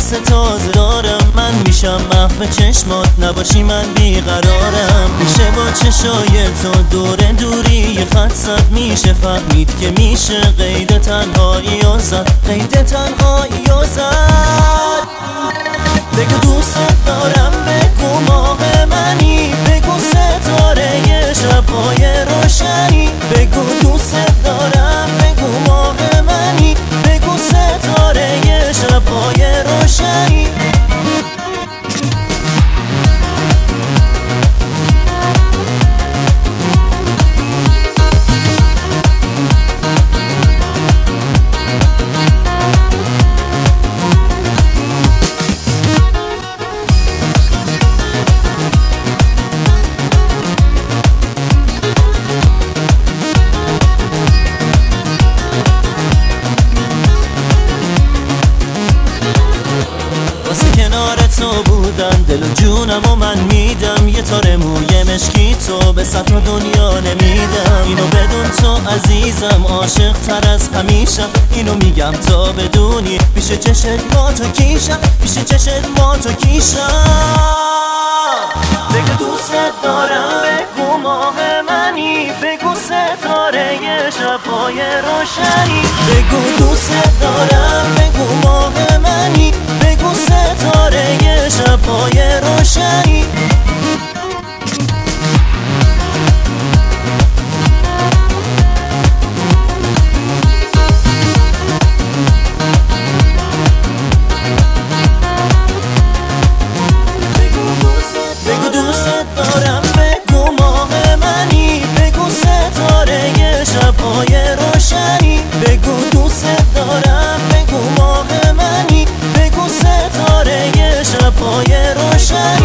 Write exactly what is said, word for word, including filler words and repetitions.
حس تازه دارم، من میشم محو چشمات نباشی من بیقرارم. میشه با چشای تو دور دوری یه خط زد، میشه فهمید که میشه قید تنهایی و زد، قید تنهایی و زد. بگو دوست دارم، بگو ماه منی، بگو ستاره شب‌های روشنی. بگو دوست دارم، بگو ماه منی، بگو ستاره شب‌های روشنی. کنار تو بودم دل و جونم و من میدم، یه تار موی مشکی تو به صد تا دنیا نمیدم. اینو بدون تو عزیزم عاشق تر از همیشم، اینو میگم تا بدونی پیش چشت با تو کیشم، پیش چشت با تو کیشم. بگو دوست دارم، بگو ماه منی، بگو ستاره شب‌های روشنی. بگو دوست دارم، بگو ماه منی، بگو ستاره شب‌های روشنی. بگو دوست دارم، بگو ماه منی، بگو ستاره شب‌های روشنی. بگو دوست دارم، بگو ماه منی، بگو ستاره شب‌های روشنی.